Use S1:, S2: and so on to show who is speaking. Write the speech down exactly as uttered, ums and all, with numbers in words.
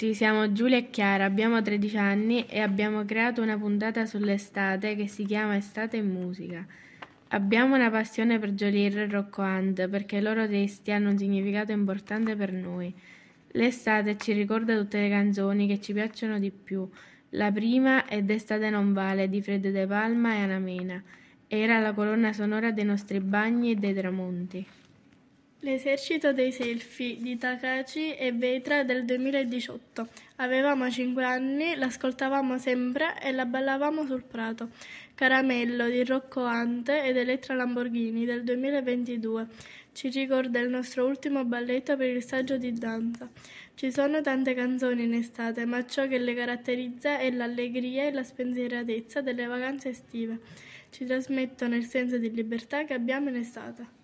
S1: tutti, siamo Giulia e Chiara, abbiamo tredici anni e abbiamo creato una puntata sull'estate che si chiama Estate in Musica. Abbiamo una passione per Geolier e Rocco Hunt perché i loro testi hanno un significato importante per noi. L'estate ci ricorda tutte le canzoni che ci piacciono di più. La prima è D'estate non vale di Fred De Palma e Ana Mena. Era la colonna sonora dei nostri bagni e dei tramonti.
S2: L'esercito dei selfie di Takashi e Vetra del duemiladiciotto. Avevamo cinque anni, l'ascoltavamo sempre e la ballavamo sul prato. Caramello di Rocco Hunt ed Elettra Lamborghini del duemilaventidue. Ci ricorda il nostro ultimo balletto per il saggio di danza. Ci sono tante canzoni in estate, ma ciò che le caratterizza è l'allegria e la spensieratezza delle vacanze estive. Ci trasmettono il senso di libertà che abbiamo in estate.